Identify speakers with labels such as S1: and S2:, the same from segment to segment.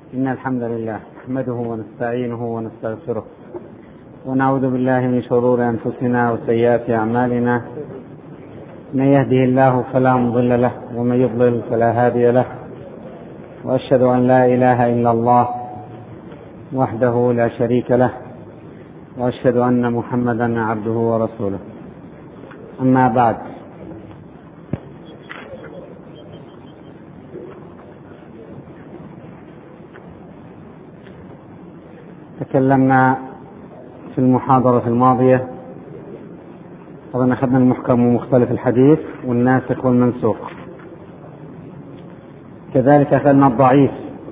S1: إن الحمد لله نحمده ونستعينه ونستغفره ونعوذ بالله من شرور أنفسنا وسيئات أعمالنا. من يهده الله فلا مضل له ومن يضلل فلا هادي له، وأشهد أن لا إله إلا الله وحده لا شريك له، وأشهد أن محمدا عبده ورسوله. أما بعد، تكلمنا في المحاضرة الماضية، طبعا أخذنا المحكم ومختلف الحديث والناسخ والمنسوخ، كذلك أخذنا الضعيف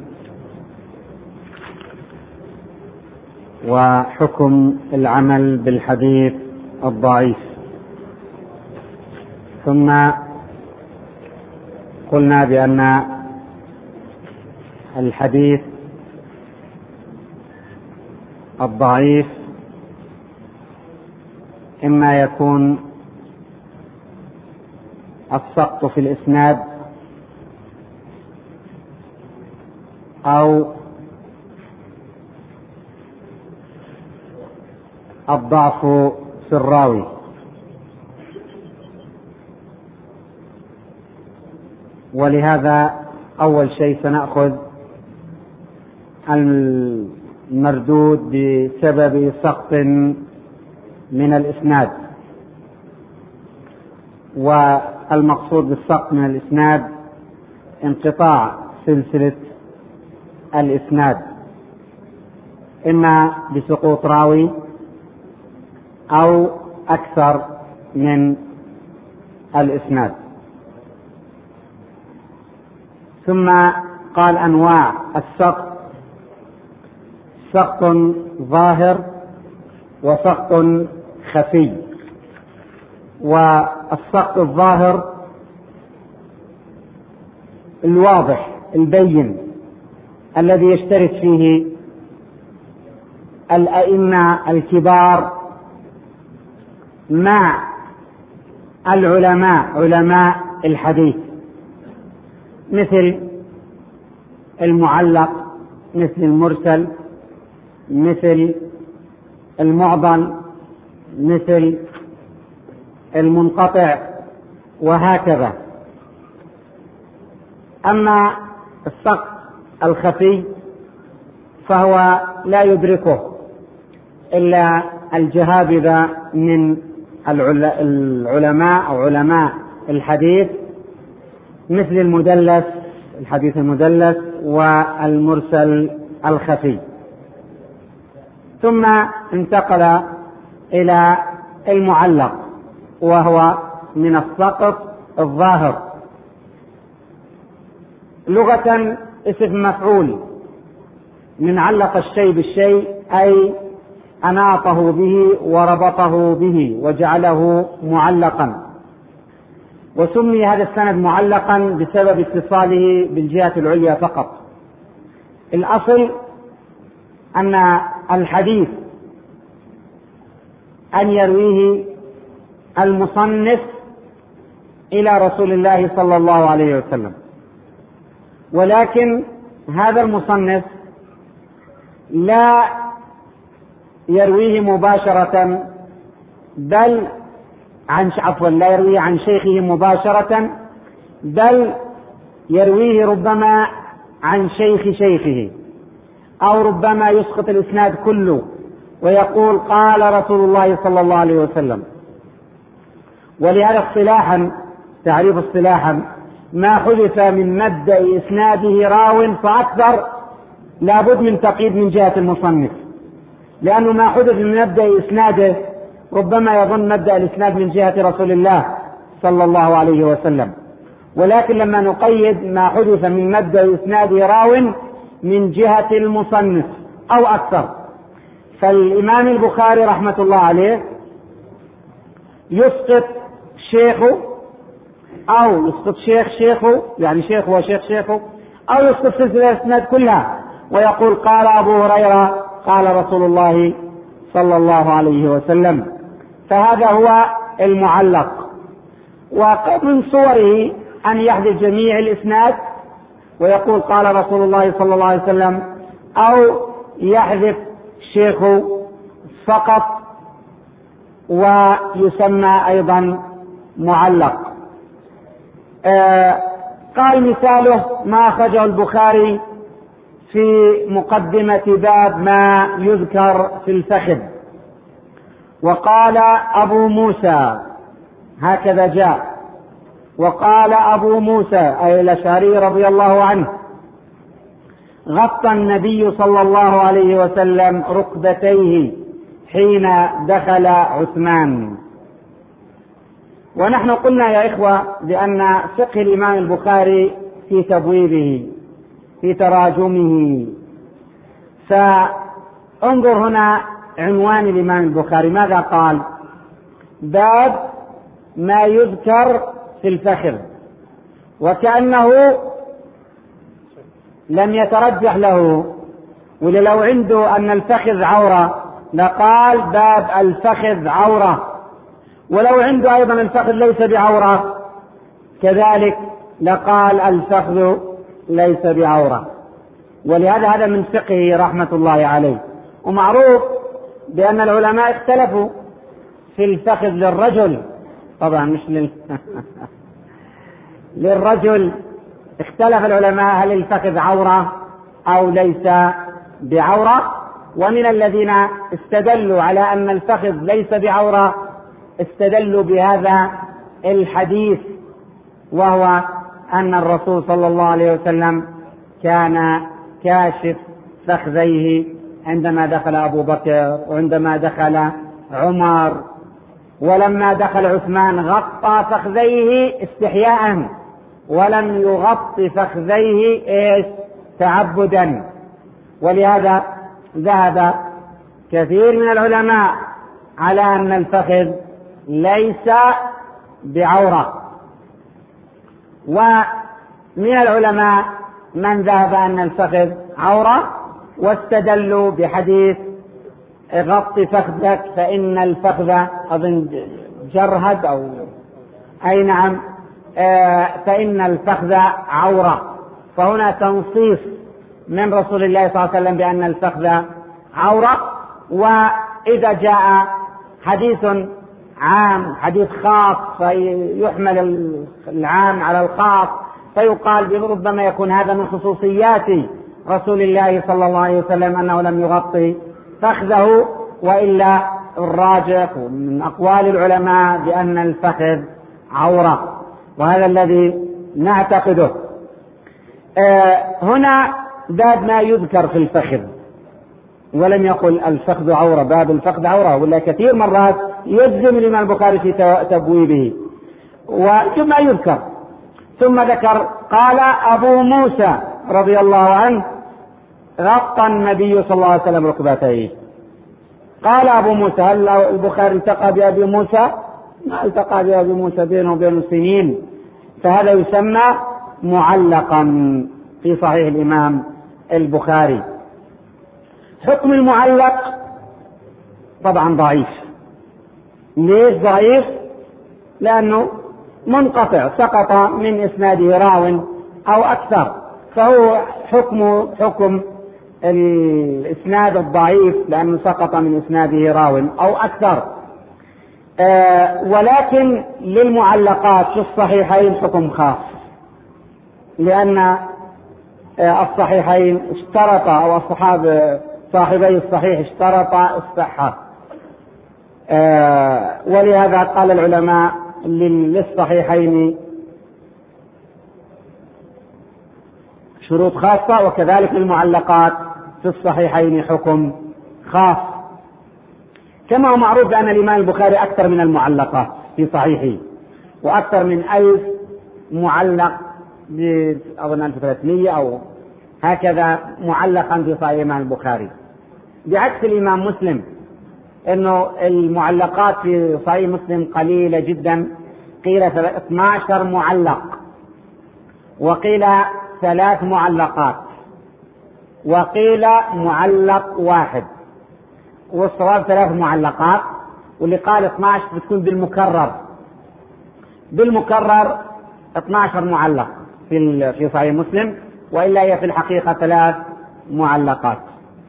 S1: وحكم العمل بالحديث الضعيف، ثم قلنا بأن الحديث الضعيف إما يكون السقط في الإسناد أو الضعف في الراوي. ولهذا أول شيء سنأخذ المردود بسبب سقط من الإسناد، والمقصود بالسقط من الإسناد انقطاع سلسلة الإسناد، إما بسقوط راوي أو أكثر من الإسناد. ثم قال أنواع السقط: سقط ظاهر وسقط خفي. والسقط الظاهر الواضح البين الذي يشترك فيه الأئمة الكبار مع علماء الحديث، مثل المعلق، مثل المرسل، مثل المعضل، مثل المنقطع، وهكذا. أما السقط الخفي فهو لا يدركه إلا الجهابذة من العلماء أو علماء الحديث، مثل المدلس، الحديث المدلس، والمرسل الخفي. ثم انتقل إلى المعلق، وهو من السقط الظاهر، لغة اسم مفعول من علق الشيء بالشيء، أي أناطه به وربطه به وجعله معلقا. وسمي هذا السند معلقا بسبب اتصاله بالجهة العليا فقط. الأصل أن الحديث أن يرويه المصنف إلى رسول الله صلى الله عليه وسلم، ولكن هذا المصنف لا يرويه مباشرة، بل لا يرويه عن شيخه مباشرة، بل يرويه ربما عن شيخه، أو ربما يسقط الإسناد كله ويقول قال رسول الله صلى الله عليه وسلم. ولهذا اصطلاحا، تعريف اصطلاحا: ما حدث من مبدأ إسناده راو فأكثر لابد من تقييد من جهة المصنف، لأنه ما حدث من مبدأ إسناده ربما يظن مبدأ الإسناد من جهة رسول الله صلى الله عليه وسلم، ولكن لما نقيد ما حدث من مبدأ إسناده راو من جهة المصنف أو أكثر. فالإمام البخاري رحمة الله عليه يسقط شيخه، أو يسقط شيخه، يعني شيخه وشيخ شيخه، أو يسقط سلسلة الإسناد كلها ويقول قال أبو هريرة قال رسول الله صلى الله عليه وسلم. فهذا هو المعلق. ومن صوره أن يحدث جميع الإسناد ويقول قال رسول الله صلى الله عليه وسلم، أو يحذف الشيخ فقط ويسمى أيضا معلق. قال مثاله ما أخرجه البخاري في مقدمة باب ما يذكر في الفخذ، وقال أبو موسى، هكذا جاء، وقال أبو موسى أي الأشعري رضي الله عنه: غطى النبي صلى الله عليه وسلم ركبتيه حين دخل عثمان. ونحن قلنا يا إخوة بأن فقه الإمام البخاري في تبويبه في تراجمه. فانظر هنا عنوان الإمام البخاري ماذا قال؟ باب ما يذكر في الفخذ، وكأنه لم يترجح له، ولو عنده أن الفخذ عورة لقال باب الفخذ عورة، ولو عنده أيضا الفخذ ليس بعورة كذلك لقال الفخذ ليس بعورة. ولهذا هذا من فقهه رحمة الله عليه. ومعروف بأن العلماء اختلفوا في الفخذ للرجل، طبعا مش للرجل اختلف العلماء هل الفخذ عورة أو ليس بعورة. ومن الذين استدلوا على أن الفخذ ليس بعورة استدلوا بهذا الحديث، وهو أن الرسول صلى الله عليه وسلم كان كاشف فخذيه عندما دخل أبو بكر وعندما دخل عمر، ولما دخل عثمان غطى فخذيه استحياء ولم يغطي فخذيه تعبدا. ولهذا ذهب كثير من العلماء على أن الفخذ ليس بعورة، ومن العلماء من ذهب أن الفخذ عورة واستدلوا بحديث غطي فخذك فإن الفخذ أظن جرهد أو أي نعم فإن الفخذ عورة. فهنا تنصيص من رسول الله صلى الله عليه وسلم بأن الفخذ عورة. وإذا جاء حديث عام حديث خاص فيحمل العام على الخاص، فيقال ربما يكون هذا من خصوصيات رسول الله صلى الله عليه وسلم أنه لم يغطي فخذه، وإلا الراجح من أقوال العلماء بأن الفخذ عورة، وهذا الذي نعتقده. هنا باب ما يذكر في الفخذ، ولم يقل الفخذ عورة، باب الفخذ عورة، ولا كثير مرات يجزم الإمام البخاري في تبويبه وثم يذكر. ثم ذكر قال أبو موسى رضي الله عنه: غطى النبي صلى الله عليه وسلم ركبتيه. قال أبو موسى، هل البخاري التقى بأبي موسى؟ ما التقى بأبي موسى بينه وبين سنين، فهذا يسمى معلقا في صحيح الإمام البخاري. حكم المعلق طبعا ضعيف. ليش ضعيف؟ لأنه منقطع، سقط من إسناده راو أو أكثر، فهو حكم الإسناد الضعيف لأنه سقط من إسناده راو أو أكثر. ولكن للمعلقات في الصحيحين حكم خاص، لأن الصحيحين اشترط أو صاحبي الصحيح اشترط الصحة، ولهذا قال العلماء للصحيحين شروط خاصة، وكذلك للمعلقات في الصحيحين حكم خاص. كما هو معروف بأن الإمام البخاري أكثر من المعلقات في صحيحه، وأكثر من 1000 معلق، أظن 1300 أو هكذا معلقا في صحيح الإمام البخاري، بعكس الإمام مسلم إنه المعلقات في صحيح مسلم قليلة جدا، قيل 12 معلق، وقيل 3 معلقات، وقيل معلق واحد، والصواب 3 معلقات، واللي قال 12 بتكون بالمكرر 12 معلق في صحيح مسلم، وإلا هي في الحقيقة 3 معلقات.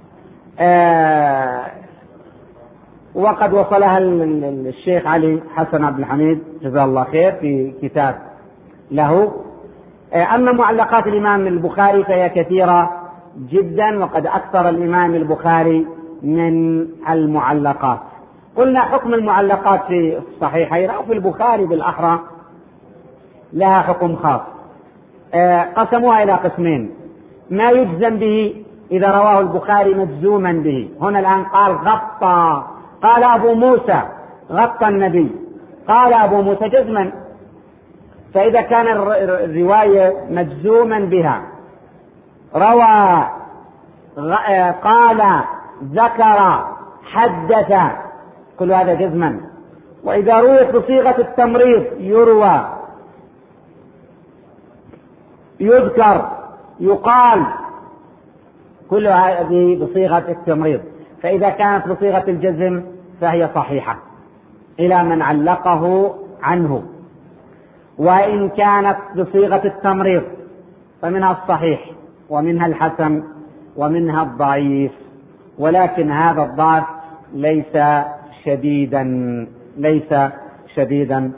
S1: وقد وصلها الشيخ علي حسن عبد الحميد جزاه الله خير في كتاب له. أما معلقات الإمام البخاري فهي كثيرة جدا، وقد أكثر الإمام البخاري من المعلقات. قلنا حكم المعلقات في الصحيحين أو في البخاري بالأحرى لها حكم خاص. قسموها إلى قسمين: ما يجزم به إذا رواه البخاري مجزوما به. هنا الآن قال غطى، قال أبو موسى غطى النبي، قال أبو موسى جزما. فإذا كان الرواية مجزوما بها، روى، قال، ذكر، حدث، كل هذا جزما. وإذا رويت بصيغة التمريض، يروى، يذكر، يقال، كل هذه بصيغة التمريض. فإذا كانت بصيغة الجزم فهي صحيحة إلى من علقه عنه. وإن كانت بصيغة التمريض فمنها الصحيح ومنها الحسن ومنها الضعيف، ولكن هذا الضعف ليس شديدا.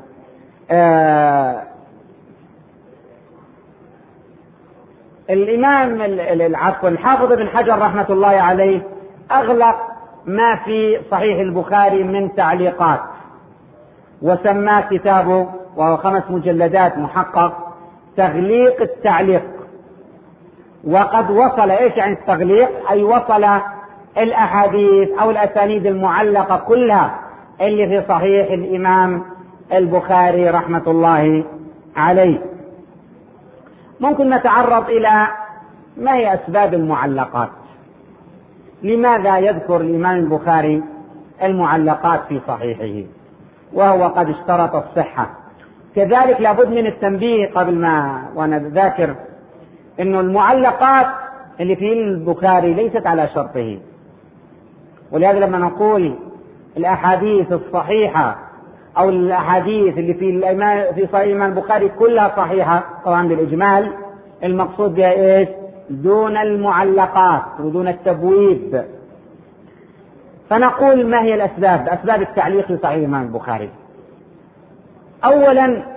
S1: الإمام الحافظ ابن حجر رحمة الله عليه أغلق ما في صحيح البخاري من تعليقات، وسماه كتابه، وهو 5 مجلدات محقق، تغليق التعليق. وقد وصل، ايش يعني التغليق؟ أي وصل الأحاديث أو الأسانيد المعلقة كلها اللي في صحيح الإمام البخاري رحمة الله عليه. ممكن نتعرض إلى ما هي أسباب المعلقات. لماذا يذكر الإمام البخاري المعلقات في صحيحه وهو قد اشترط الصحة؟ كذلك لابد من التنبيه قبل ما وأنا ذاكر إنه المعلقات اللي في البخاري ليست على شرطه. ولهذا لما نقول الأحاديث الصحيحة أو الأحاديث اللي في صحيح الإمام البخاري كلها صحيحة، طبعا بالإجمال المقصود بها إيش؟ دون المعلقات ودون التبويب. فنقول ما هي أسباب التعليق في صحيح الإمام البخاري؟ أولا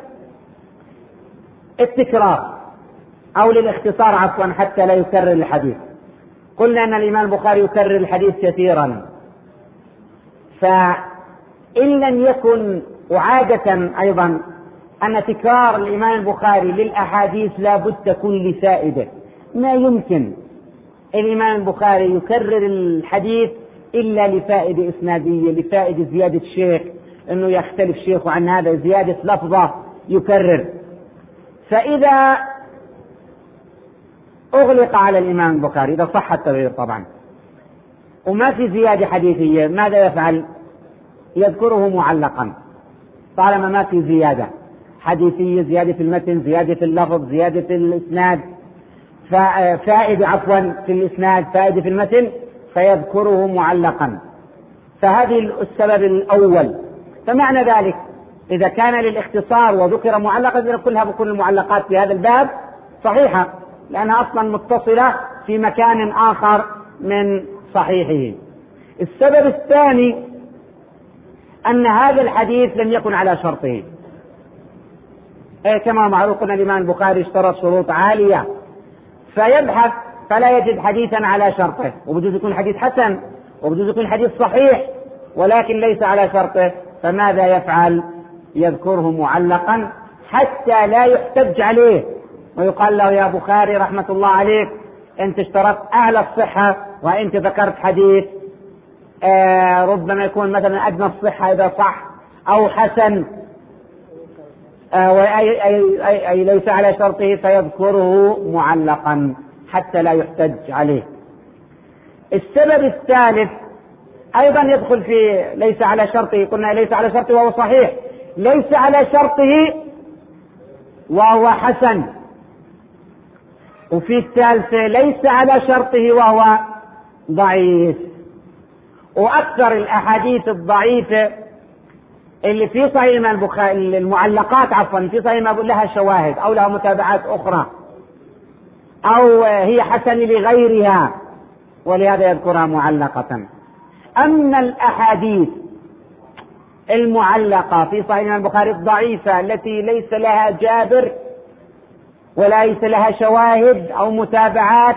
S1: التكرار أو للاختصار عفوا حتى لا يكرر الحديث. قلنا أن الإمام البخاري يكرر الحديث كثيرا، فإن لم يكن وعادة أيضا أن تكرار الإمام البخاري للأحاديث لا بد تكون لفائدة. ما يمكن الإمام البخاري يكرر الحديث إلا لفائدة إسنادية، لفائدة زيادة شيخ، أنه يختلف شيخه عن هذا، زيادة لفظة يكرر. فإذا أغلق على الإمام البخاري، إذا صح التغيير طبعا وما في زيادة حديثية، ماذا يفعل؟ يذكره معلقا طالما ما في زيادة حديثية، زيادة في المتن، زيادة في اللفظ، زيادة في الإسناد، فائدة عفوا في الإسناد، فائدة في المتن، فيذكره معلقا. فهذه السبب الأول. فمعنى ذلك إذا كان للاختصار وذكر معلقا كلها بكل المعلقات في هذا الباب صحيحة، لأنها أصلا متصلة في مكان آخر من صحيحه. السبب الثاني أن هذا الحديث لم يكن على شرطه. كما معروف أن الإمام البخاري اشترط شروط عالية، فيبحث فلا يجد حديثا على شرطه، وبجوز يكون حديث حسن، وبجوز يكون حديث صحيح، ولكن ليس على شرطه. فماذا يفعل؟ يذكره معلقا حتى لا يحتج عليه ويقال له يا بخاري رحمة الله عليك أنت اشترطت أعلى الصحة وأنت ذكرت حديث ربما يكون مثلا أدنى الصحة إذا صح، أو حسن، أي ليس على شرطه، فيذكره معلقا حتى لا يحتج عليه. السبب الثالث أيضا يدخل في ليس على شرطه. قلنا ليس على شرطه وهو صحيح، ليس على شرطه وهو حسن، وفي الثالثة ليس على شرطه وهو ضعيف. وأكثر الأحاديث الضعيفة اللي في صحيح البخاري، المعلقات عفوا في صحيح ما لها شواهد أو لها متابعات أخرى، أو هي حسن لغيرها، ولهذا يذكرها معلقة. أما الأحاديث المعلقة في صحيح البخاري الضعيفة التي ليس لها جابر وليس لها شواهد أو متابعات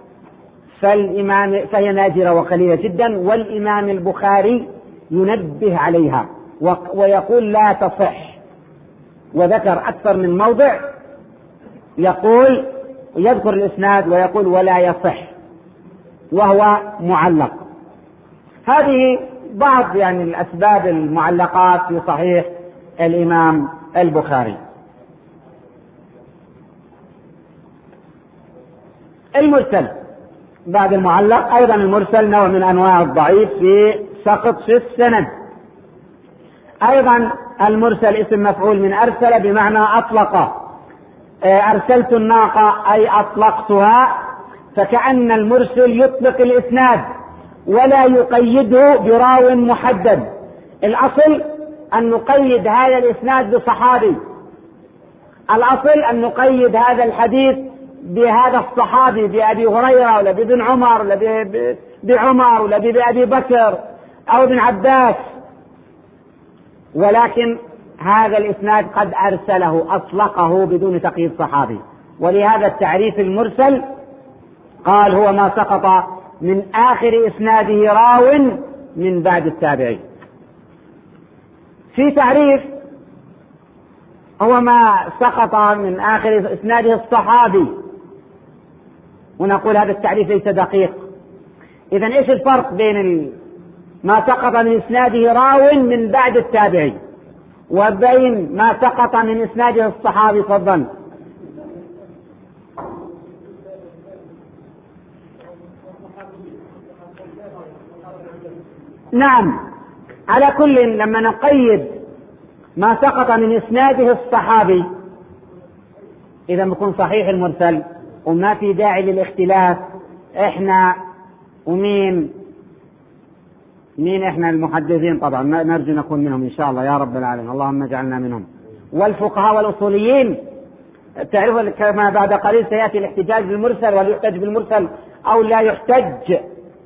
S1: فهي نادرة وقليلة جدا، والإمام البخاري ينبه عليها ويقول لا تصح، وذكر أكثر من موضع يقول يذكر الإسناد ويقول ولا يصح وهو معلق. هذه بعض الأسباب المعلقات في صحيح الإمام البخاري. المرسل بعد المعلق أيضا المرسل نوع من أنواع الضعيف في سقط في السند. أيضا المرسل اسم مفعول من أرسل بمعنى أطلق. أرسلت الناقة أي أطلقتها، فكأن المرسل يطلق الإسناد ولا يقيده براو محدد. الأصل أن نقيد هذا الإسناد بصحابي، الأصل أن نقيد هذا الحديث بهذا الصحابي، بأبي هريرة ولا بابن عمر ولا بعمر ولا بأبي بكر أو ابن عباس، ولكن هذا الإسناد قد أرسله أطلقه بدون تقييد صحابي. ولهذا التعريف المرسل قال هو ما سقط من آخر إسناده راو من بعد التابعي. في تعريف هو ما سقط من آخر إسناده الصحابي، ونقول هذا التعريف ليس دقيق. إذن إيش الفرق بين ما سقط من إسناده راو من بعد التابعي وبين ما سقط من إسناده الصحابي؟ تفضل. نعم، على كل لما نقيد ما سقط من إسناده الصحابي إذا بيكون صحيح المرسل وما في داعي للاختلاف. إحنا ومين إحنا المحدثين طبعا نرجو نكون منهم إن شاء الله يا رب العالمين، اللهم اجعلنا منهم. والفقهاء والأصوليين تعرفوا كما بعد قليل سيأتي الاحتجاج بالمرسل، وهل يحتج بالمرسل أو لا يحتج.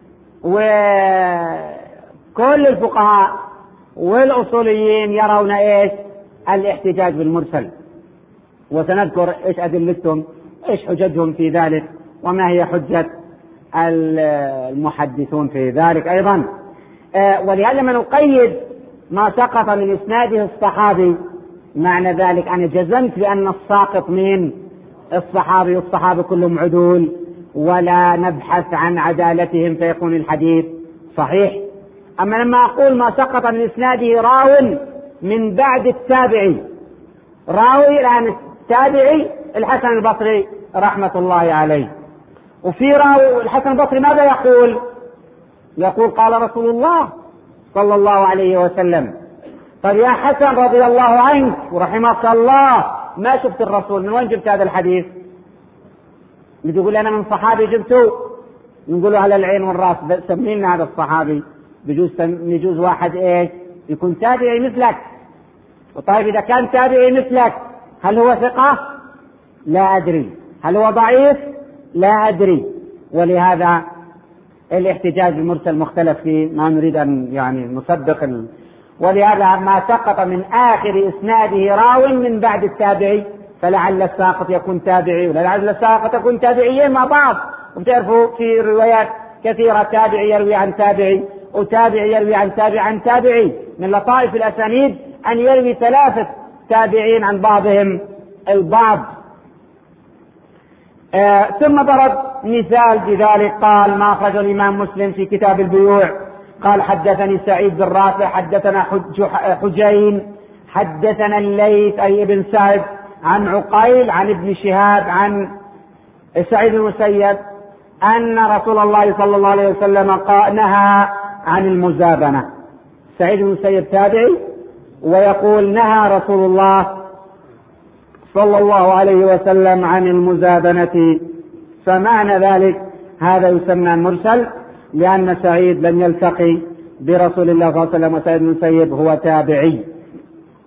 S1: وكل الفقهاء والأصوليين يرون إيش الاحتجاج بالمرسل، وسنذكر إيش أدلتهم، إيش حججهم في ذلك، وما هي حجة المحدثون في ذلك أيضا. ولهذا لما نقيد ما سقط من إسناده الصحابي معنى ذلك أنا جزمت بأن الساقط من الصحابي، والصحابة كلهم عدول ولا نبحث عن عدالتهم فيكون الحديث صحيح. أما لما أقول ما سقط من إسناده راو من بعد التابعي، راوي الآن التابعي الحسن البصري رحمة الله عليه، وفي راوي الحسن البصري ماذا يقول قال رسول الله صلى الله عليه وسلم. طيب يا حسن رضي الله عنك ورحمك الله، ما شفت الرسول، من وين جبت هذا الحديث؟ يقول أنا من صحابي جبته، نقول على العين والراس، سمينا هذا الصحابي. يجوز واحد إيش يكون تابعي مثلك. وطيب إذا كان تابعي مثلك هل هو ثقة؟ لا أدري. هل هو ضعيف؟ لا أدري. ولهذا الاحتجاج المرسل مختلف فيه، ما نريد أن نصدق ولهذا ما سقط من آخر إسناده راو من بعد التابعي، فلعل الساقط يكون تابعي ولعل الساقط يكون تابعيين مع بعض. وبتعرفوا في روايات كثيرة تابعي يروي عن تابعي وتابعي يروي عن تابعي عن تابعي. من لطائف الأسانيد أن يروي 3 تابعين عن بعضهم البعض. ثم ضرب مثال بذلك، قال ما أخرجه الإمام مسلم في كتاب البيوع قال حدثني سعيد بن رافع حدثنا حجين حدثنا الليث أي ابن سعد عن عقيل عن ابن شهاب عن سعيد بن المسيب أن رسول الله صلى الله عليه وسلم نهى عن المزابنة. سعيد بن المسيب تابعي ويقول نهى رسول الله صلى الله عليه وسلم عن المزابنة، فمعنى ذلك هذا يسمى مرسل، لأن سعيد لم يلتقي برسول الله صلى الله عليه وسلم، وسعيد بن المسيب هو تابعي.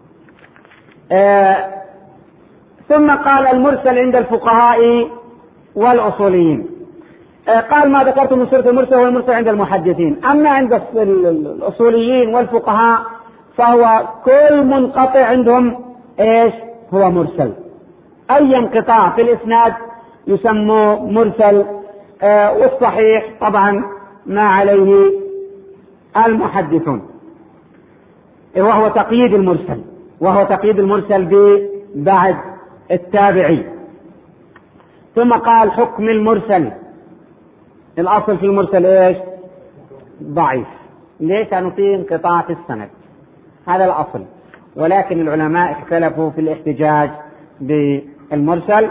S1: ثم قال المرسل عند الفقهاء والأصوليين. قال ما ذكرت من صورة المرسل هو المرسل عند المحدثين. أما عند الأصوليين والفقهاء فهو كل منقطع عندهم إيش هو مرسل. أي انقطاع في الإسناد يسمى مرسل. والصحيح طبعا ما عليه المحدثون، وهو تقييد المرسل بعد التابعي. ثم قال حكم المرسل. الأصل في المرسل إيش؟ ضعيف. ليش؟ لأنه فيه انقطاع في السند، هذا الأصل. ولكن العلماء اختلفوا في الاحتجاج بالمرسل،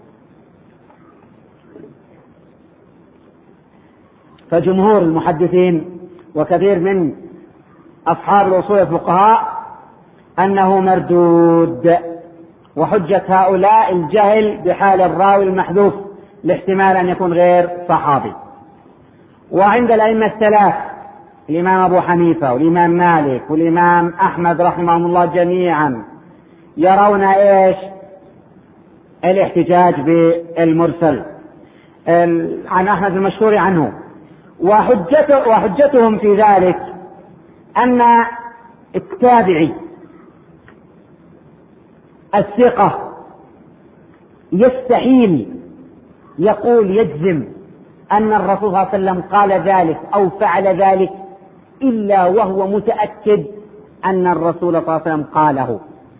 S1: فجمهور المحدثين وكثير من أصحاب الأصول الفقهاء أنه مردود. وحجة هؤلاء الجهل بحال الراوي المحذوف لاحتمال أن يكون غير صحابي. وعند الأئمة الثلاث الإمام أبو حنيفة والإمام مالك والإمام أحمد رحمهم الله جميعا يرون إيش؟ الاحتجاج بالمرسل عن أحمد المشهور عنه. وحجتهم في ذلك أن التابعي الثقة يستحيل يجزم أن الرسول صلى الله عليه وسلم قال ذلك أو فعل ذلك إلا وهو متأكد أن الرسول صلى الله عليه وسلم قاله،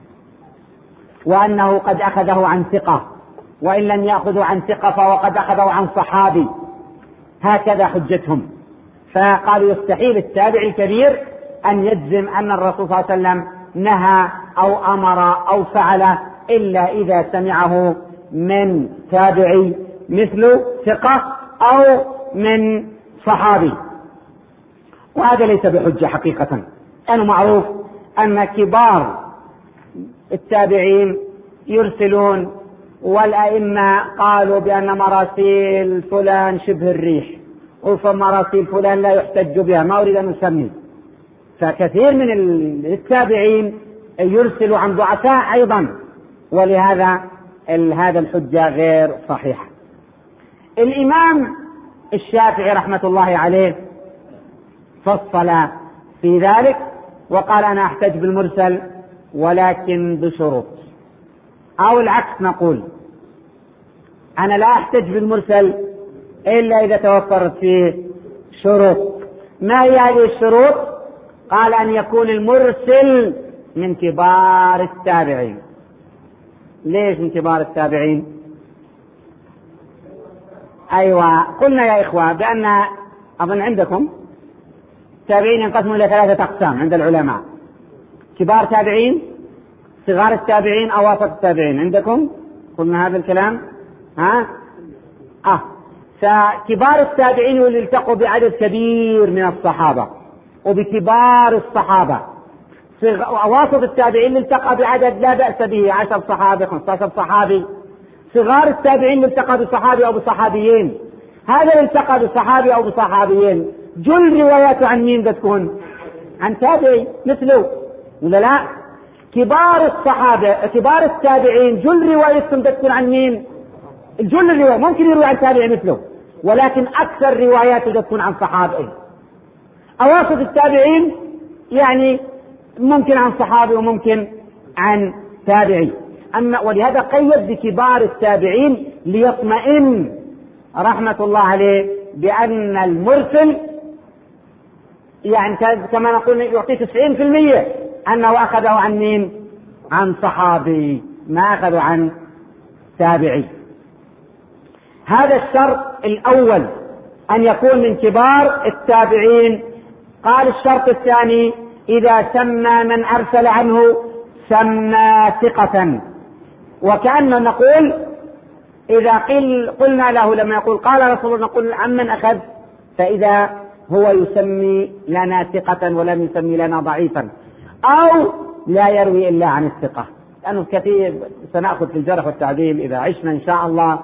S1: وأنه قد أخذه عن ثقة، وإن لم يأخذه عن ثقة فهو قد أخذه عن صحابي. هكذا حجتهم. فقالوا يستحيل التابعي الكبير أن يجزم أن الرسول صلى الله عليه وسلم نهى أو أمر أو فعل إلا إذا سمعه من تابعي مثل ثقة أو من صحابي. وهذا ليس بحجة حقيقة، لأنه معروف أن كبار التابعين يرسلون، والأئمة قالوا بأن مراسيل فلان شبه الريح، ومراسيل فلان لا يحتج بها، ما أريد أن أسمي. فكثير من التابعين يرسل عن ضعفاء أيضا، ولهذا هذا الحجة غير صحيحة. الإمام الشافعي رحمة الله عليه فصل في ذلك وقال أنا أحتج بالمرسل ولكن بشروط، أو العكس نقول أنا لا أحتج بالمرسل إلا إذا توفرت فيه شروط. ما هي هذه الشروط؟ قال أن يكون المرسل من كبار التابعين. ليش من كبار التابعين؟ أيوة، قلنا يا إخوة بأن أظن عندكم التابعين ينقسموا إلى 3 أقسام عند العلماء: كبار تابعين، صغار التابعين، أواسط التابعين. عندكم قلنا هذا الكلام؟ فكبار التابعين واللي التقوا بعدد كبير من الصحابة وبكبار الصحابة. أواسط التابعين اللي التقى بعدد لا بأس به، 10 صحابي 15 صحابي. صغار التابعين اللي التقى بصحابي أو بصحابيين. هذا اللي التقى بصحابي أو بصحابيين جل رواياته عن مين بتكون؟ عن تابعي مثله ولا لا؟ كبار الصحابة كبار التابعين جل روايتهم بتكون عن مين؟ الجل الرواية ممكن يروي عن تابعي مثله، ولكن أكثر رواياته تكون عن صحابي. أواسط التابعين يعني ممكن عن صحابي وممكن عن تابعي. ولهذا قيد بكبار التابعين ليطمئن رحمة الله عليه بأن المرسل يعني كما نقول يعطي 90% أنه أخذه عن مين؟ عن صحابي، ما أخذه عن تابعي. هذا الشرط الأول أن يكون من كبار التابعين. قال الشرط الثاني: إذا سمى من أرسل عنه سمى ثقة. وكأننا نقول إذا قلنا له لما يقول قال رسول الله نقول عمن أخذ، فإذا هو يسمي لنا ثقة ولم يسمي لنا ضعيفا، أو لا يروي إلا عن الثقة. لأنه كثير سنأخذ في الجرح والتعديل إذا عشنا إن شاء الله.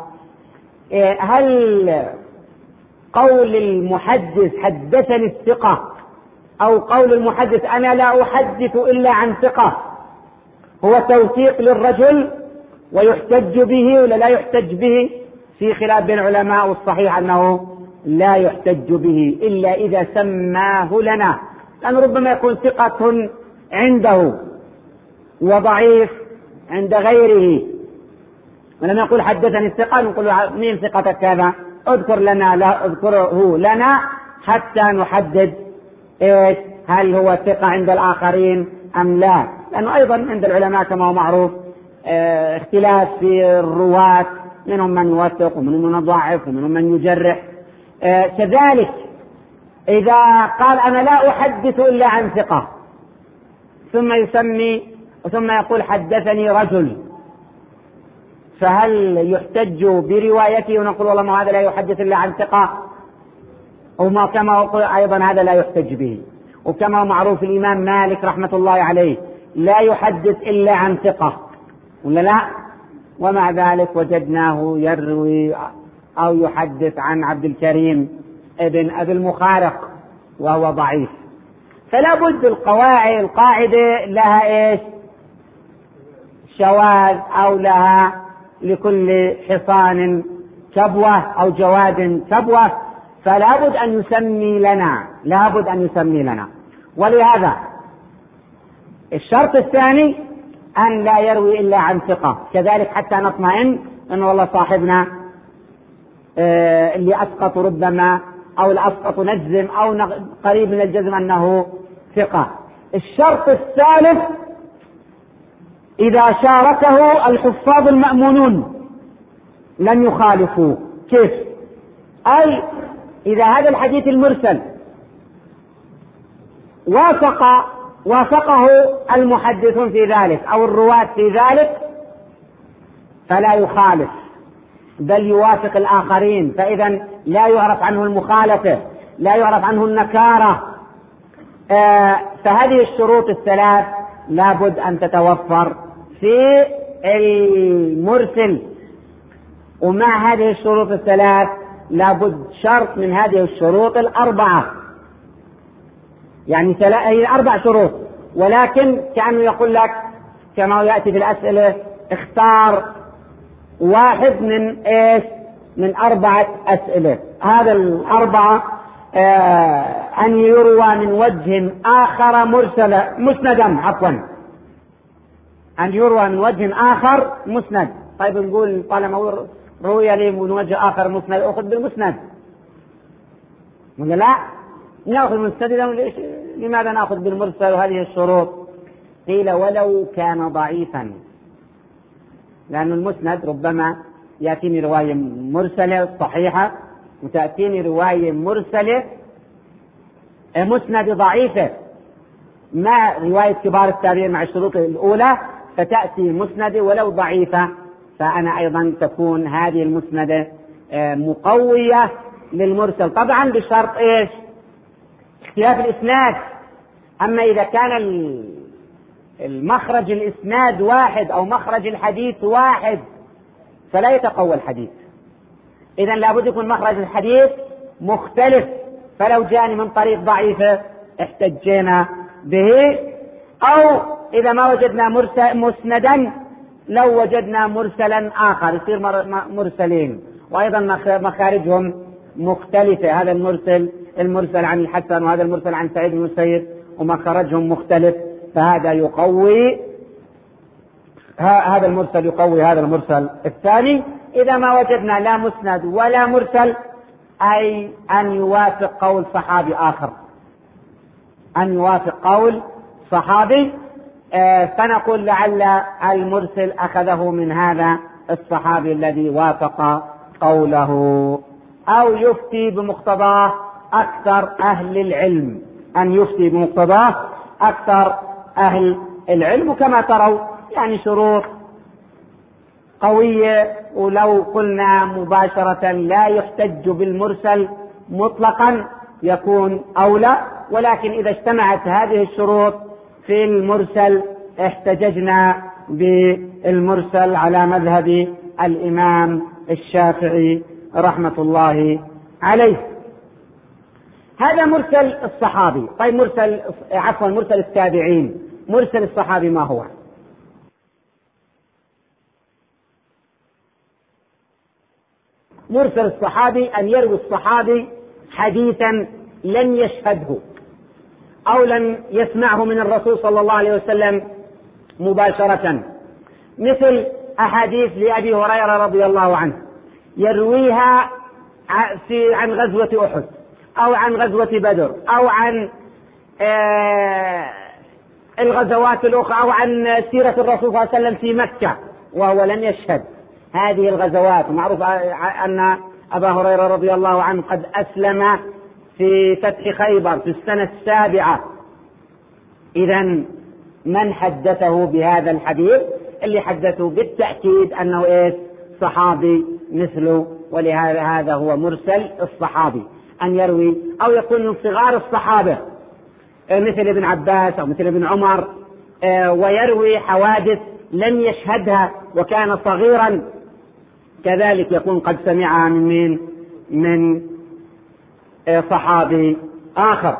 S1: هل قول المحدث حدثني الثقة أو قول المحدث أنا لا أحدث إلا عن ثقة هو توثيق للرجل ويحتج به ولا لا يحتج به؟ في خلاف بين العلماء، والصحيح أنه لا يحتج به إلا إذا سماه لنا، لأنه ربما يكون ثقة عنده وضعيف عند غيره، ولما يقول حدثني الثقة نقول له مين ثقتك كذا؟ اذكر لنا، لا اذكره لنا حتى نحدد ايش هل هو ثقة عند الآخرين أم لا، لأنه أيضا عند العلماء كما هو معروف اختلاف في الرواة، منهم من يوثق ومنهم من يضعف ومنهم من يجرح. كذلك إذا قال أنا لا أحدث إلا عن ثقة ثم يسمي ثم يقول حدثني رجل، فهل يحتج بروايته ونقول والله ما هذا لا يحدث إلا عن ثقة؟ وما كما يقول أيضا هذا لا يحتج به. وكما معروف الإمام مالك رحمة الله عليه لا يحدث إلا عن ثقة ولا لا؟ ومع ذلك وجدناه يروي أو يحدث عن عبد الكريم ابن أبي المخارق وهو ضعيف. فلا بد القاعدة لها إيش؟ شواذ، أو لها لكل حصان كبوة أو جواد كبوة، فلا بد أن يسمي لنا، لا بد أن يسمي لنا. ولهذا الشرط الثاني أن لا يروي إلا عن ثقة، كذلك حتى نطمئن أن والله صاحبنا اللي أسقط ربما أو الأسقط نجزم أو قريب من الجزم أنه ثقة. الشرط الثالث إذا شاركه الحفاظ المأمونون لم يخالفوا. كيف؟ أي إذا هذا الحديث المرسل وافقه المحدثون في ذلك أو الرواة في ذلك فلا يخالف، بل يوافق الآخرين، فإذا لا يعرف عنه المخالفة، لا يعرف عنه النكارة. فهذه الشروط الثلاث لا بد أن تتوفر في المرسل. ومع هذه الشروط الثلاث لا بد شرط من هذه الشروط الأربعة، يعني هي 4 شروط، ولكن كأنه يقول لك كما يأتي في الأسئلة اختار واحد من ايش؟ من 4 أسئلة. هذا ال4 أن يروى من وجه آخر أن يروى من وجه آخر مسند. طيب نقول طالما روي لي من وجه آخر مسند أخذ بالمسند، ولا لا؟ نأخذ المسند، لماذا نأخذ بالمرسل؟ وهذه الشروط قيل ولو كان ضعيفا، لأن المسند ربما يأتيني رواية مرسلة صحيحة وتأتيني رواية مرسلة مسند ضعيفة مع رواية كبار التابعين مع الشروط الأولى، فتأتي مسندة ولو ضعيفة، فأنا أيضا تكون هذه المسندة مقوية للمرسل، طبعا بشرط إيش؟ اختلاف الإسناد. أما إذا كان المخرج الإسناد واحد أو مخرج الحديث واحد فلا يتقوى الحديث، إذن لابد يكون مخرج الحديث مختلف، فلو جاني من طريق ضعيفة احتجينا به، أو إذا ما وجدنا مسندا لو وجدنا مرسلا آخر يصير مرسلين، وأيضا مخارجهم مختلفة، هذا المرسل عن الحسن وهذا المرسل عن سعيد بن المسيب ومخرجهم مختلف، فهذا يقوي هذا المرسل يقوي هذا المرسل الثاني. إذا ما وجدنا لا مسند ولا مرسل أي أن يوافق قول صحابي آخر، أن يوافق قول صحابي، فنقول لعل المرسل أخذه من هذا الصحابي الذي وافق قوله، أو يفتي بمقتضاه أكثر أهل العلم، أن يفتي بمقتضاه أكثر أهل العلم. وكما تروا يعني شروط قوية، ولو قلنا مباشرة لا يحتج بالمرسل مطلقا يكون أولى، ولكن إذا اجتمعت هذه الشروط في المرسل احتججنا بالمرسل على مذهب الإمام الشافعي رحمة الله عليه. هذا مرسل الصحابي. طيب مرسل التابعين، مرسل الصحابي ما هو؟ مرسل الصحابي أن يروي الصحابي حديثا لن يشهده أو لن يسمعه من الرسول صلى الله عليه وسلم مباشرة، مثل أحاديث لأبي هريرة رضي الله عنه يرويها عن غزوة أحد أو عن غزوة بدر أو عن الغزوات الأخرى أو عن سيرة الرسول صلى الله عليه وسلم في مكة وهو لن يشهد هذه الغزوات. معروف أن أبا هريرة رضي الله عنه قد أسلم في فتح خيبر في السنة 7. إذن من حدثه بهذا الحديث؟ اللي حدثه بالتأكيد أنه صحابي مثله، ولهذا هذا هو مرسل الصحابي، أن يروي أو يكون من صغار الصحابة مثل ابن عباس أو مثل ابن عمر، ويروي حوادث لم يشهدها وكان صغيرا، كذلك يكون قد سمعها من صحابي آخر.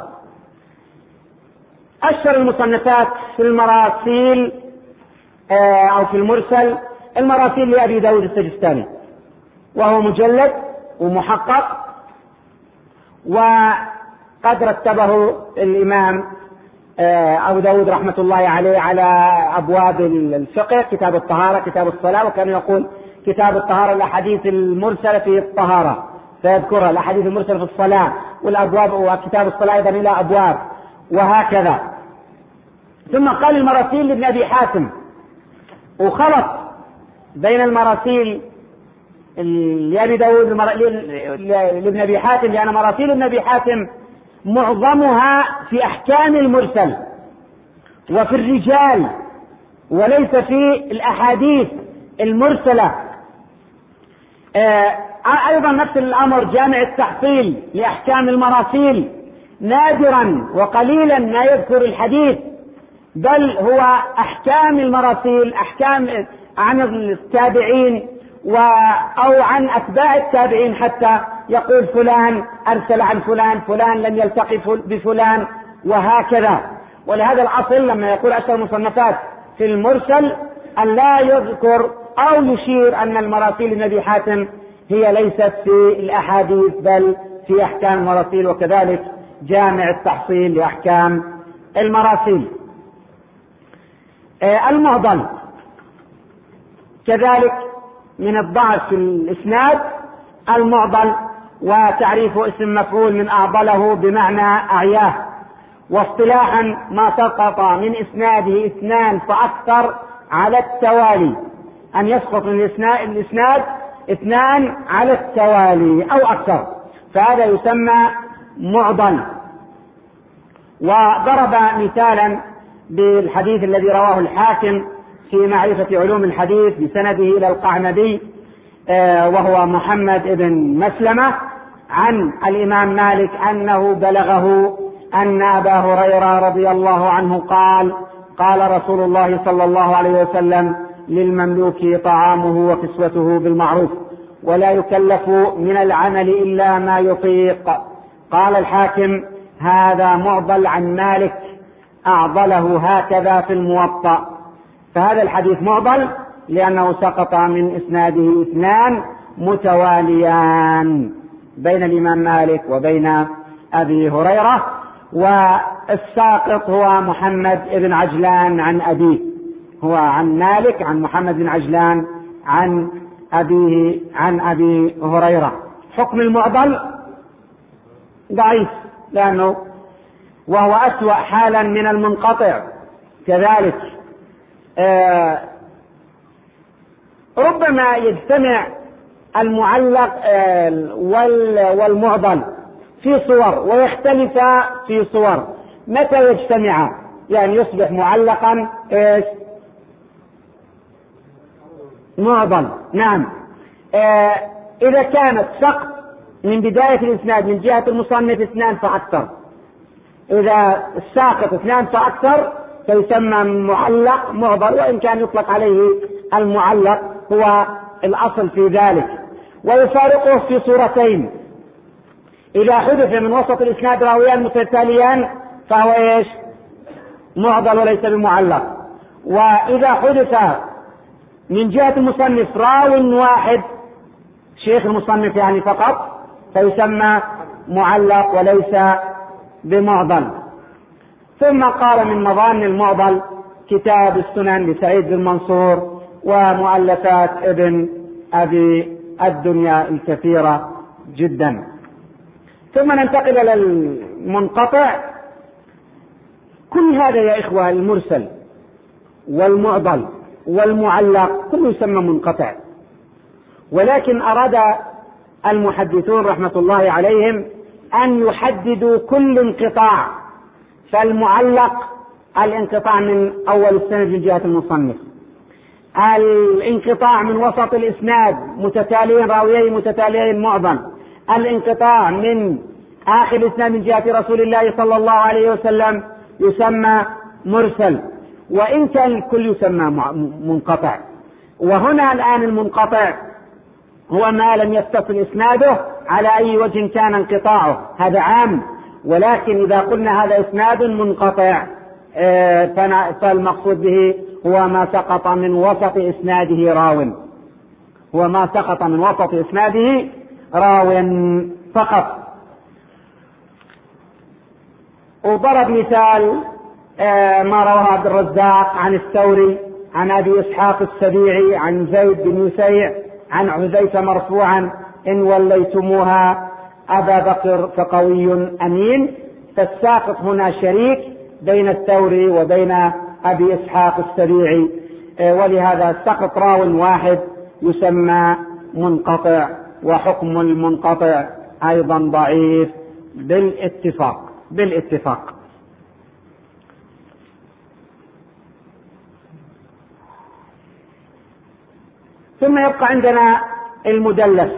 S1: أشهر المصنفات في المراسيل أو في المرسل المراسيل لأبي داود السجستاني، وهو مجلد ومحقق، وقد رتبه الإمام أبو داود رحمة الله عليه على أبواب الفقه، كتاب الطهارة، كتاب الصلاة، وكان يقول كتاب الطهارة الأحاديث المرسلة في الطهارة فيذكرها، الأحاديث المرسلة في الصلاة، والأبواب، وكتاب الصلاة أيضا إلى أبواب، وهكذا. ثم قال المراسيل لابن أبي حاتم، وخلط بين المراسيل لأبي داود لابن أبي حاتم، لأن مراسيل ابن أبي حاتم معظمها في أحكام المرسل وفي الرجال وليس في الأحاديث المرسلة. أيضا نفس الأمر جامع التحصيل لأحكام المراسيل، نادرا وقليلا ما يذكر الحديث، بل هو أحكام المراسيل، أحكام عن التابعين أو عن أتباع التابعين، حتى يقول فلان أرسل عن فلان، فلان لم يلتقي بفلان، وهكذا. ولهذا الأصل لما يقول أشهر المصنفات في المرسل أن لا يذكر أو يشير أن المراسيل لابن حاتم هي ليست في الأحاديث بل في أحكام المراسيل، وكذلك جامع التحصيل لأحكام المراسيل. المعضل كذلك من الضعف في الإسناد، المعضل وتعريف اسم مفعول من أعضله بمعنى أعياه، واصطلاحا ما سقط من إسناده اثنان فأكثر على التوالي، أن يسقط من الإسناد اثنان على التوالي أو أكثر، فهذا يسمى معضل. وضرب مثالا بالحديث الذي رواه الحاكم في معرفة علوم الحديث بسنده إلى القعنبي، وهو محمد بن مسلمة عن الإمام مالك أنه بلغه أن أبا هريرة رضي الله عنه قال: قال رسول الله صلى الله عليه وسلم: للمملوك طعامه وكسوته بالمعروف، ولا يكلف من العمل إلا ما يطيق. قال الحاكم: هذا معضل عن مالك، أعضله هكذا في الموطأ. فهذا الحديث معضل لأنه سقط من إسناده اثنان متواليان بين الإمام مالك وبين أبي هريرة، والساقط هو محمد بن عجلان عن أبيه، هو عن مالك عن محمد بن عجلان عن أبيه عن أبي هريرة. حكم المعضل ضعيف لأنه وهو أسوأ حالا من المنقطع. كذلك ربما يجتمع المعلق والمعضل في صور ويختلف في صور. متى يجتمع؟ يعني يصبح معلقا معضل. نعم، إذا كانت سقط من بداية الإسناد من جهة المصنف اثنان فأكثر، إذا الساقط اثنان فأكثر فيسمى معلق معضل، وإن كان يطلق عليه المعلق هو الأصل في ذلك. ويفارقه في صورتين: إذا حدث من وسط الإسناد راويان متتاليان فهو معضل وليس بمعلق، وإذا حدث من جهة المصنف راو واحد شيخ المصنف يعني فقط فيسمى معلق وليس بمعضل. ثم قال من مظان المعضل كتاب السنن لسعيد بن منصور ومؤلفات ابن أبي الدنيا الكثيرة جدا. ثم ننتقل إلى المنقطع. كل هذا يا إخوة المرسل والمعضل والمعلق كله يسمى منقطع، ولكن أراد المحدثون رحمة الله عليهم أن يحددوا كل انقطاع. فالمعلق الانقطاع من أول السند من جهة المصنف، الانقطاع من وسط الإسناد متتاليين راويين متتاليين معظم، الانقطاع من آخر الإسناد من جهة رسول الله صلى الله عليه وسلم يسمى مرسل، وإن كان الكل يسمى منقطع. وهنا الآن المنقطع هو ما لم يتصل إسناده على أي وجه كان انقطاعه، هذا عام. ولكن إذا قلنا هذا إسناد منقطع فالمقصود به هو ما سقط من وسط إسناده راو، هو ما سقط من وسط إسناده راو فقط. وضرب مثال ما رواه عبد الرزاق عن الثوري عن أبي إسحاق السبيعي عن زيد بن يسيع عن حذيفة مرفوعا: إن وليتموها أبا بكر فقوي أمين. فالساقط هنا شريك بين الثوري وبين أبي إسحاق السبيعي، ولهذا سقط راو واحد يسمى منقطع. وحكم المنقطع أيضا ضعيف بالاتفاق. ثم يبقى عندنا المدلس،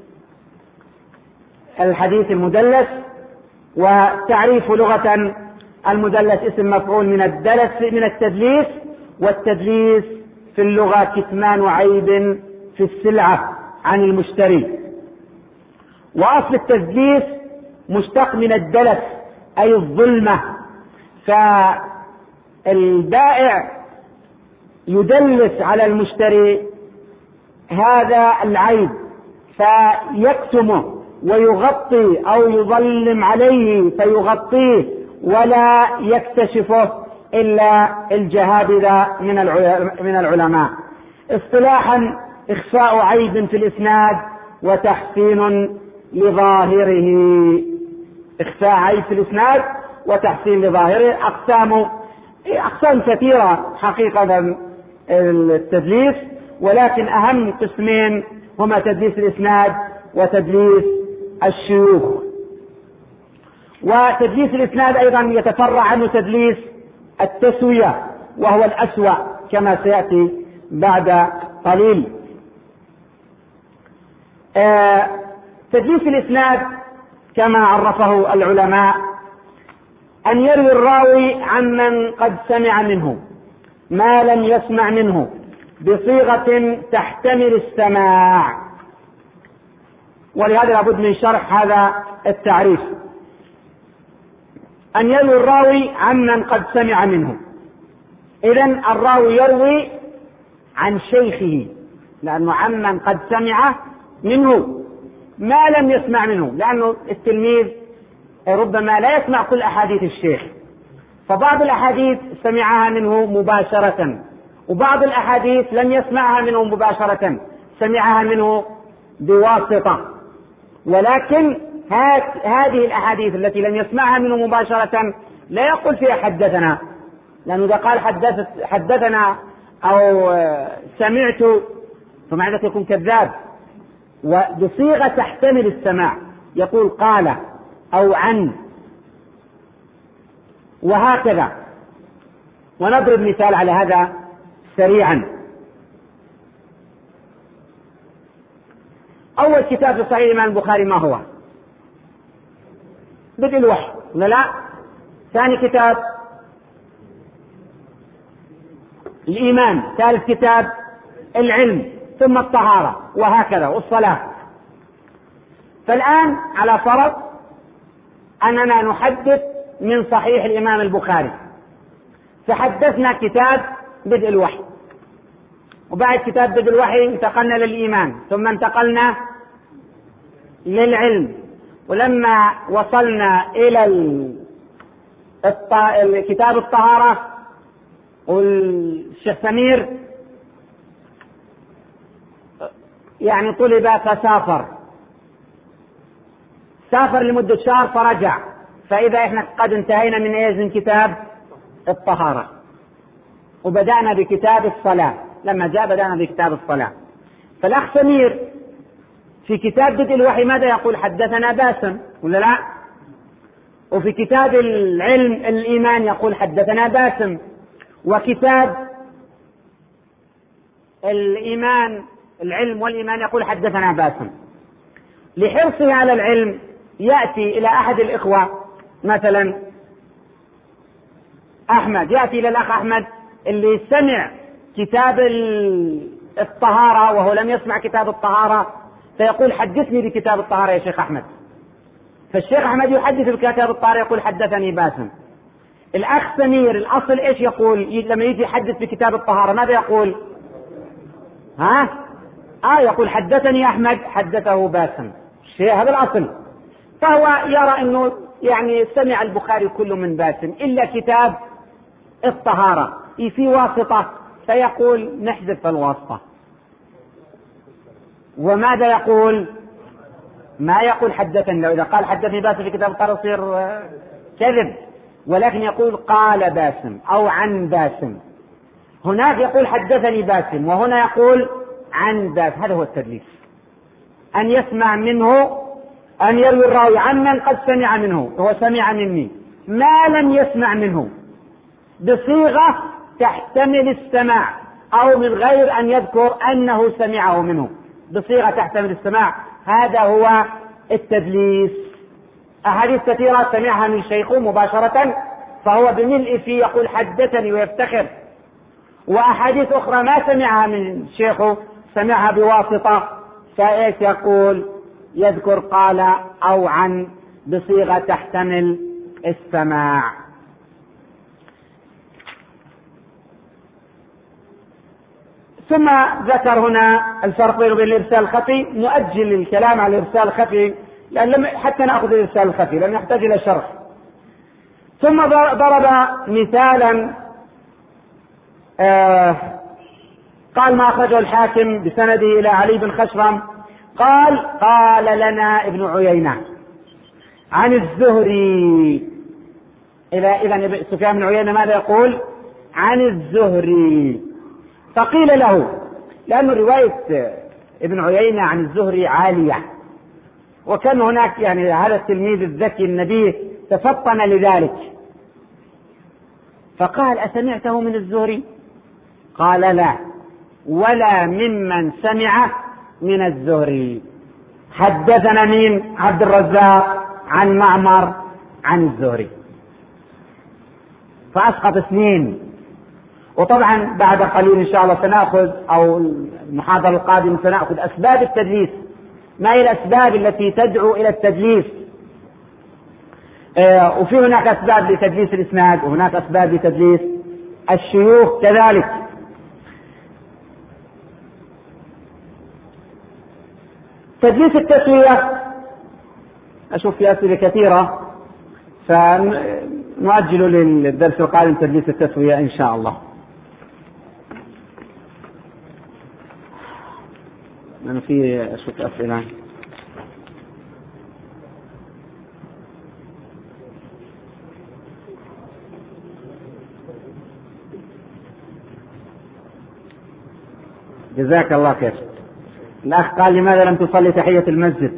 S1: الحديث المدلس. وتعريف لغة: المدلس اسم مفعول من التدليس، والتدليس في اللغة كتمان عيب في السلعة عن المشتري. وأصل التدليس مشتق من الدلس أي الظلمة، فالبائع يدلس على المشتري هذا العيب فيكتمه ويغطي أو يظلم عليه فيغطيه ولا يكتشفه إلا الجهابذة من العلماء. اصطلاحا: إخفاء عيب في الإسناد وتحسين لظاهره. إخفاء عيب في الإسناد وتحسين لظاهره. أقسام كثيرة حقيقة التدليس، ولكن أهم قسمين هما تدليس الإسناد وتدليس الشيوخ. وتدليس الإسناد أيضا يتفرع عنه تدليس التسوية، وهو الأسوأ كما سيأتي بعد قليل. تدليس الإسناد كما عرفه العلماء: أن يروي الراوي عمن قد سمع منه ما لم يسمع منه بصيغة تحتمل السماع. ولهذا لابد من شرح هذا التعريف. أن يروي الراوي عمن قد سمع منه، إذن الراوي يروي عن شيخه، لأنه عمن قد سمع منه ما لم يسمع منه، لأنه التلميذ ربما لا يسمع كل أحاديث الشيخ، فبعض الأحاديث سمعها منه مباشرة، وبعض الأحاديث لم يسمعها منه مباشرة، سمعها منه بواسطة. ولكن هذه الأحاديث التي لم يسمعها منه مباشرة لا يقول فيها حدثنا، لأنه إذا قال حدثنا أو سمعت فمعنى يكون كذاب. وبصيغة تحتمل السماع يقول قال أو عن، وهكذا. ونضرب مثال على هذا سريعا. أول كتاب في صحيح الإمام البخاري ما هو؟ بدء الوحي، لا. ثاني كتاب الإيمان، ثالث كتاب العلم، ثم الطهارة، وهكذا، والصلاة. فالآن على فرض أننا نحدث من صحيح الإمام البخاري، فحدثنا كتاب بدء الوحي، وبعد كتاب بدء الوحي انتقلنا للإيمان، ثم انتقلنا للعلم. ولما وصلنا إلى كتاب الطهارة والشيخ سمير يعني طلب سافر لمدة شهر فرجع، فإذا إحنا قد انتهينا من كتاب الطهارة وبدأنا بكتاب الصلاة. لما جاء بدأنا بكتاب الصلاة. فالأخ سمير في كتاب بدء الوحي ماذا يقول؟ حدثنا باسم ولا لا؟ وفي كتاب العلم الإيمان يقول حدثنا باسم، وكتاب الإيمان العلم والإيمان يقول حدثنا باسم. لحرصه على العلم يأتي إلى أحد الإخوة مثلا أحمد، يأتي إلى الأخ أحمد اللي سمع كتاب الطهارة وهو لم يسمع كتاب الطهارة، فيقول حدثني بكتاب الطهارة يا شيخ أحمد. فالشيخ أحمد يحدث بكتاب الطهارة يقول حدثني باسم. الأخ سمير الأصل إيش يقول لما يجي يحدث بكتاب الطهارة؟ ماذا يقول؟ يقول حدثني أحمد حدثه باسم. هذا الأصل. فهو يرى أنه يعني سمع البخاري كله من باسم إلا كتاب الطهارة في واسطة، فيقول نحذف الواسطة. وماذا يقول؟ ما يقول حدثني. لو إذا قال حدثني باسم في كتاب الطهارة يصير كذب، ولكن يقول قال باسم أو عن باسم. هناك يقول حدثني باسم وهنا يقول عن باسم. هذا هو التدليس، أن يسمع منه، أن يروي الراوي عمن قد سمع منه. هو سمع مني ما لم يسمع منه بصيغة تحتمل السماع، أو من غير أن يذكر أنه سمعه منه بصيغة تحتمل السماع. هذا هو التدليس. أحاديث كثيرة سمعها من شيخه مباشرة فهو بملء فيه يقول حدثني ويفتخر، وأحاديث أخرى ما سمعها من شيخه سمعها بواسطة، فإيش يقول؟ يذكر قال أو عن بصيغة تحتمل السماع. ثم ذكر هنا الفرق بين الإرسال الخفي. نؤجل الكلام على الإرسال الخفي لأن حتى نأخذ الإرسال الخفي لأن يحتاج إلى شرح. ثم ضرب مثالا قال ما أخرجه الحاكم بسنده إلى علي بن خشرم قال لنا ابن عيينة عن الزهري. إذا سفيان بن عيينة ماذا يقول؟ عن الزهري. فقيل له، لأن رواية ابن عيينة عن الزهري عالية، وكان هناك يعني هذا التلميذ الذكي النبي تفطن لذلك، فقال أسمعته من الزهري؟ قال لا، ولا ممن سمع من الزهري. حدثنا مين؟ عبد الرزاق عن معمر عن الزهري. فأسقط اثنين. وطبعا بعد قليل إن شاء الله سنأخذ، أو المحاضرة القادمة سنأخذ أسباب التدليس، ما هي الأسباب التي تدعو إلى التدليس. وفي هناك أسباب لتدليس الإسناد، وهناك أسباب لتدليس الشيوخ كذلك. تدليس التسوية أشوف في أسئلة كثيرة، فنؤجل للدرس القادم تدليس التسوية إن شاء الله. أنا في أشوف أسئلة. جزاك الله خير. الأخ قال لماذا لم تصلي تحية المسجد؟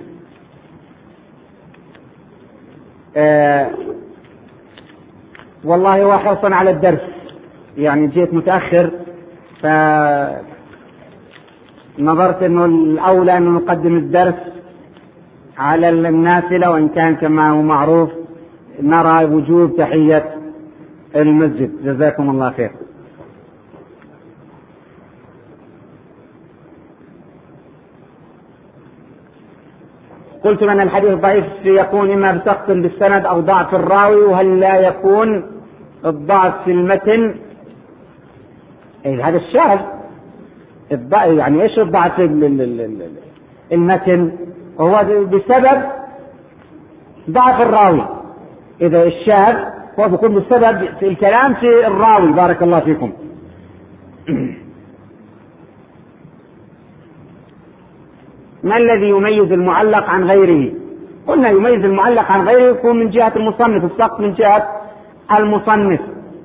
S1: والله هو حرصا على الدرس، يعني جيت متأخر فنظرت أنه الأولى أن نقدم الدرس على النافلة، وإن كان كما هو معروف نرى وجوب تحية المسجد. جزاكم الله خير. قلت أن الحديث الضعيف يكون إما بسقط بالسند أو ضعف الراوي، وهل لا يكون الضعف في المتن؟ هذا الشاذ. يعني إيش الضعف في المتن؟ وهو بسبب ضعف الراوي. إذا الشاذ هو بيكون بسبب في الكلام في الراوي. بارك الله فيكم. ما الذي يميز المعلق عن غيره؟ قلنا يميز المعلق عن غيره يكون من جهة المصنف، السقط من جهة المصنف.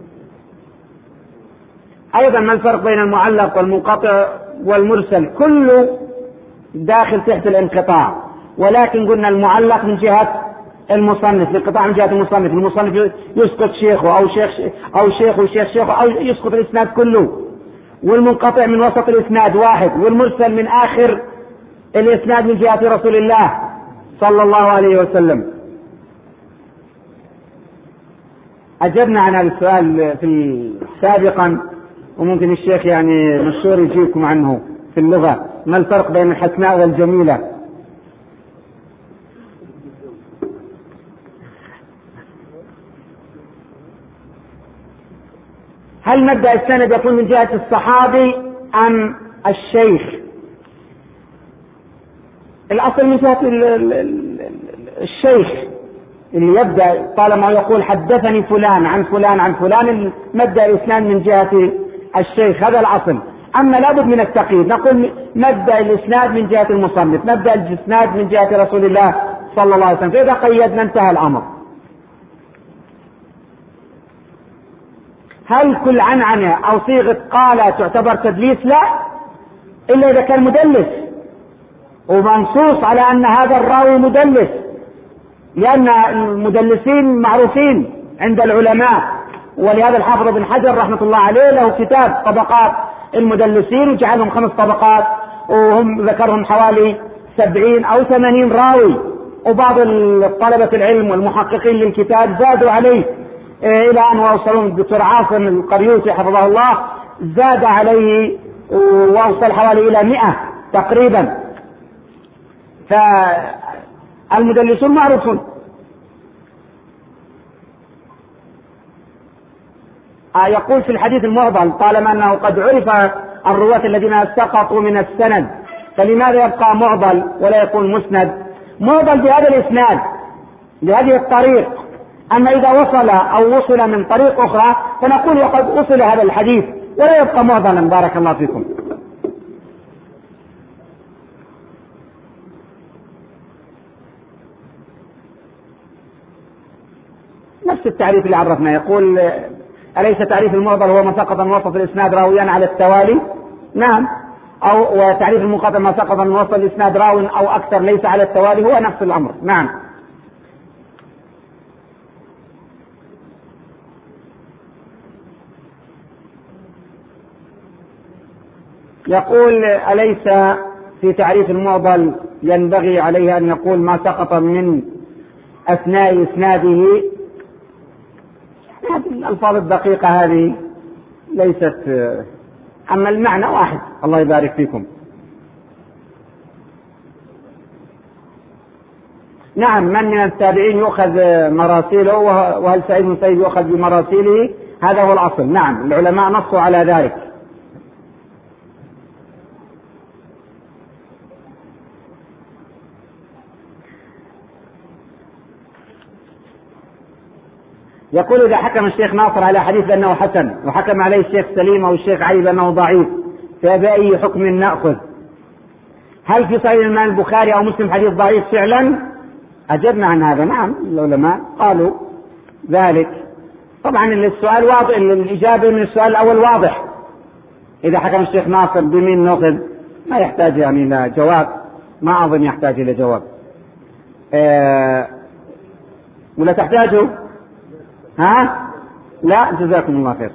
S1: أيضا ما الفرق بين المعلق والمنقطع والمرسل؟ كله داخل تحت الانقطاع، ولكن قلنا المعلق من جهة المصنف، الانقطاع من جهة المصنف. المصنف يسقط شيخه أو شيخه شيخه أو يسقط الإسناد كله، والمنقطع من وسط الإسناد واحد، والمرسل من آخر الإسناد من جهة رسول الله صلى الله عليه وسلم. أجبنا عن هذا السؤال في سابقا، وممكن الشيخ يعني مشهور يجيكم عنه في اللغة. ما الفرق بين الحسناء والجميلة؟ هل مبدأ السند يكون من جهة الصحابي أم الشيخ؟ الأصل من جهة الشيخ اللي يبدأ، طالما يقول حدثني فلان عن فلان عن فلان، مبدأ الإسناد من جهة الشيخ، هذا الأصل. أما لابد من التقييد، نقول مبدأ الإسناد من جهة المصنف، مبدأ الإسناد من جهة رسول الله صلى الله عليه وسلم، فإذا قيدنا انتهى الأمر. هل كل عنعنة أو صيغة قال تعتبر تدليس؟ لا، إلا إذا كان مدلس ومنصوص على أن هذا الراوي مدلس، لأن المدلسين معروفين عند العلماء. ولهذا الحافظ ابن حجر رحمة الله عليه له كتاب طبقات المدلسين، وجعلهم 5 طبقات، وهم ذكرهم حوالي 70 أو 80 راوي. وبعض طلبة العلم والمحققين للكتاب زادوا عليه إلى أن وصلوا الدكتور عاصم القريوسي حفظه الله زاد عليه ووصل حوالي إلى 100 تقريبا. فالمدلسون معروفون. يقول في الحديث المعضل طالما أنه قد عرف الرواة الذين سقطوا من السند، فلماذا يبقى معضل ولا يكون مسند؟ معضل بهذا الإسناد بهذه الطريق، أما إذا وصل من طريق أخرى فنقول وقد وصل هذا الحديث ولا يبقى معضلا. بارك الله فيكم. نفس التعريف اللي عرفنا. يقول أليس تعريف المعضل هو ما سقط من وسط الإسناد راويا على التوالي؟ نعم. وتعريف المنقطع ما سقط من وسط الإسناد راو أو أكثر ليس على التوالي، هو نفس الأمر. نعم. يقول أليس في تعريف المعضل ينبغي عليه أن يقول ما سقط من أثناء إسناده؟ هذه الألفاظ الدقيقة هذه ليست، أما المعنى واحد. الله يبارك فيكم. نعم. من من التابعين يؤخذ مراسيله، وهل سعيد بن مسيب يؤخذ بمراسيله؟ هذا هو الأصل. نعم، العلماء نصوا على ذلك. يقول إذا حكم الشيخ ناصر على حديث بأنه حسن وحكم عليه الشيخ سليم أو الشيخ علي بأنه ضعيف، فبأي حكم نأخذ؟ هل في صحيح الإمام البخاري أو مسلم حديث ضعيف فعلا؟ أجبنا عن هذا. نعم، العلماء قالوا ذلك. طبعا السؤال واضح، الإجابة من السؤال الأول واضح. إذا حكم الشيخ ناصر بمين نأخذ؟ ما يحتاج يعني إلى جواب، ما أظن يحتاج إلى جواب. ولا تحتاجوا؟ ها؟ لا، جزاكم الله خير.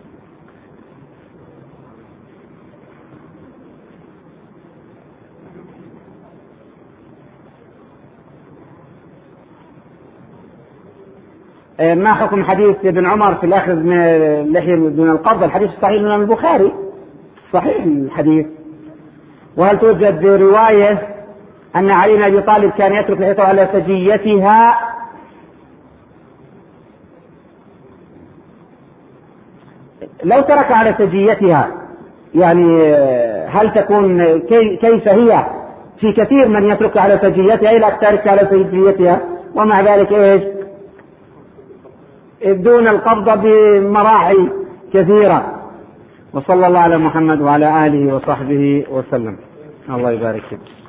S1: ما حكم حديث ابن عمر في الأخذ من اللحية دون القبض؟ الحديث صحيح من البخاري، صحيح الحديث. وهل توجد رواية أن علي بن أبي طالب كان يترك لحيته على سجيتها؟ لو ترك على سجيتها يعني هل تكون كيف هي في كثير من يترك على سجيتها إلى ترك على سجيتها، ومع ذلك إيش دون القبضة بمراحل كثيرة. وصلى الله على محمد وعلى آله وصحبه وسلم. الله يبارك فيك.